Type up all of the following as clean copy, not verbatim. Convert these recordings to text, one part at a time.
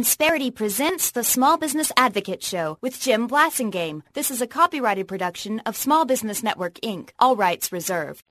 Insperity presents the Small Business Advocate Show with Jim Blasingame. This is a copyrighted production of Small Business Network, Inc., all rights reserved.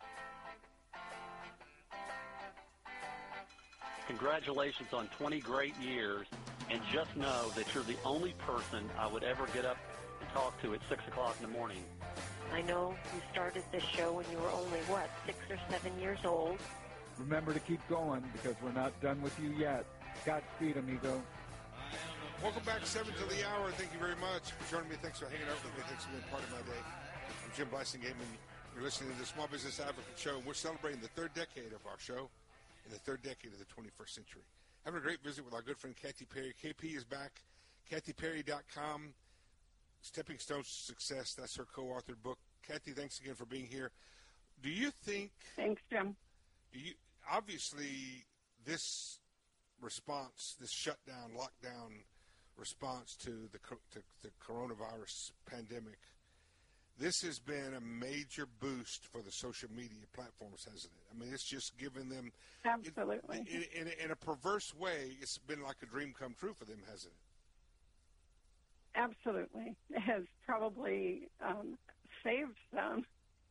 Congratulations on 20 great years, and just know that you're the only person I would ever get up and talk to at 6 o'clock in the morning. I know you started this show when you were only, 6 or 7 years old? Remember to keep going, because we're not done with you yet. Godspeed, amigo. Welcome back, 7 to the hour. Thank you very much for joining me. Thanks for hanging out with me. Thanks for being part of my day. I'm Jim Blasingame, and you're listening to the Small Business Advocate Show. We're celebrating the third decade of our show and the third decade of the 21st century. Having a great visit with our good friend Kathy Perry. KP is back. KathyPerry.com. Stepping Stones to Success. That's her co-authored book. Kathy, thanks again for being here. Do you think... Thanks, Jim. Obviously, this response, this shutdown, lockdown response to the coronavirus pandemic, this has been a major boost for the social media platforms, hasn't it? I mean, it's just given them... Absolutely. In a perverse way, it's been like a dream come true for them, hasn't it? Absolutely. It has probably saved them.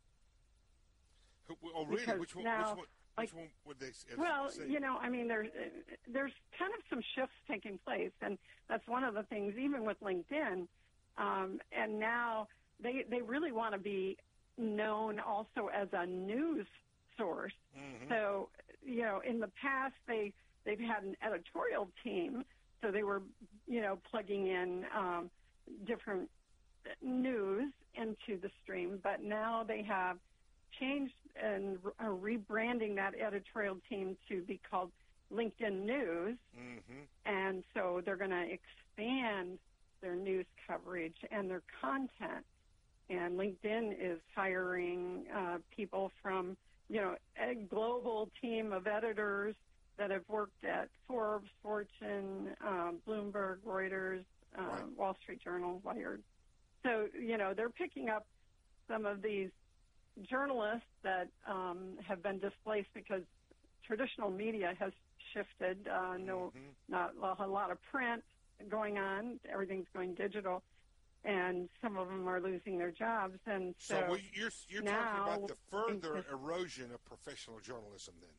Oh, really? Because Which one would they say? Well, I mean, there's kind of some shifts taking place, and that's one of the things, even with LinkedIn, and now they really want to be known also as a news source. Mm-hmm. So, in the past, they've had an editorial team, so they were, plugging in different news into the stream, but now they have changed and are rebranding that editorial team to be called LinkedIn News. Mm-hmm. And so they're going to expand their news coverage and their content. And LinkedIn is hiring people from, a global team of editors that have worked at Forbes, Fortune, Bloomberg, Reuters, right. Wall Street Journal, Wired. So, they're picking up some of these journalists that have been displaced because traditional media has shifted. Not a lot of print going on. Everything's going digital, and some of them are losing their jobs. And so you're talking about the further erosion of professional journalism. Then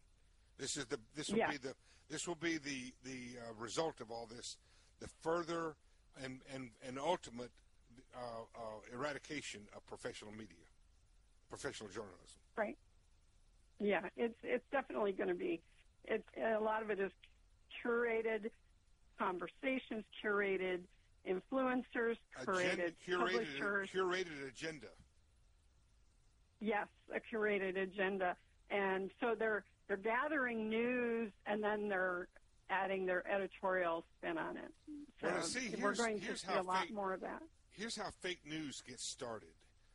this will be the result of all this, the further and ultimate eradication of professional media. Professional journalism. Right. Yeah, it's definitely going to be. A lot of it is curated conversations, curated influencers, curated publishers. Curated agenda. Yes, a curated agenda. And so they're gathering news, and then they're adding their editorial spin on it. So we're going to see a lot more of that. Here's how fake news gets started.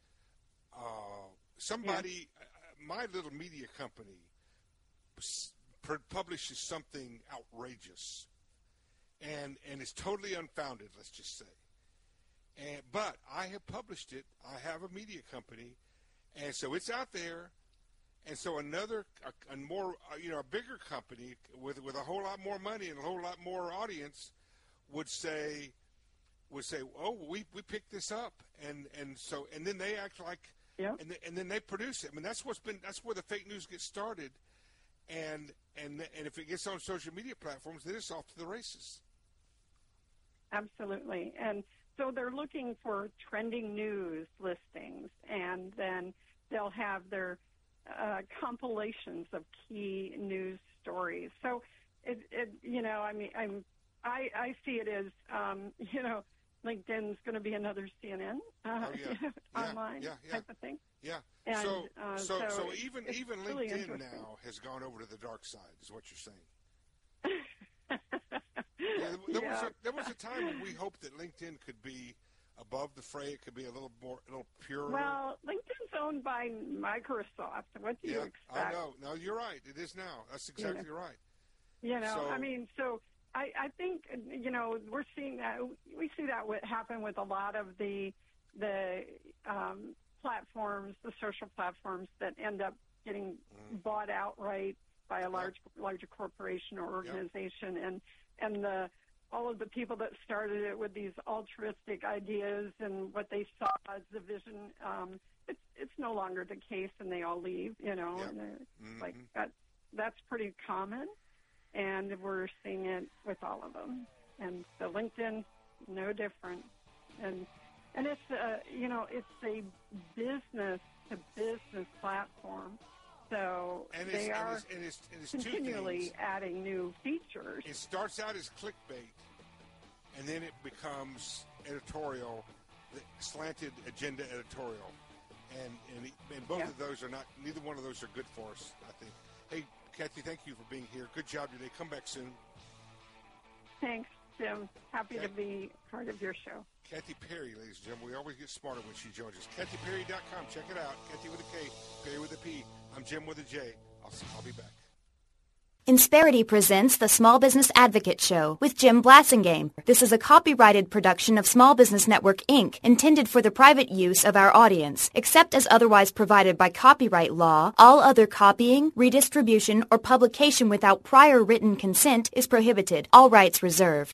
My little media company publishes something outrageous, and it's totally unfounded, let's just say. But I have published it. I have a media company, and so it's out there. And so a bigger company with a whole lot more money and a whole lot more audience would say, oh, we picked this up, and then they act like. Yeah. And then they produce it. I mean, that's where the fake news gets started, and if it gets on social media platforms, then it's off to the races. Absolutely. And so they're looking for trending news listings, and then they'll have their compilations of key news stories. So I see it as LinkedIn's going to be another CNN online type of thing. Yeah. And, so even really LinkedIn now has gone over to the dark side, is what you're saying. There was a time when we hoped that LinkedIn could be above the fray. It could be a little purer. Well, LinkedIn's owned by Microsoft. What do you expect? I know. No, you're right. It is now. That's exactly right. I think, we're seeing that. We see that happen with a lot of the platforms, the social platforms that end up getting bought outright by a larger corporation or organization, and the all of the people that started it with these altruistic ideas and what they saw as the vision, it's no longer the case, and they all leave, you know. Yep. And like that's pretty common, and we're seeing it with all of them. And so LinkedIn, no different. And it's it's a business to business platform. So they are continually adding new features. It starts out as clickbait, and then it becomes editorial, slanted agenda editorial. And both of those are not, neither one of those are good for us, I think. Hey, Kathy, thank you for being here. Good job today. Come back soon. Thanks, Jim. Happy to be part of your show. Kathy Perry, ladies and gentlemen. We always get smarter when she joins us. KathyPerry.com. Check it out. Kathy with a K, Perry with a P. I'm Jim with a J. I'll be back. Insperity presents the Small Business Advocate Show with Jim Blasingame. This is a copyrighted production of Small Business Network, Inc., intended for the private use of our audience. Except as otherwise provided by copyright law, all other copying, redistribution, or publication without prior written consent is prohibited. All rights reserved.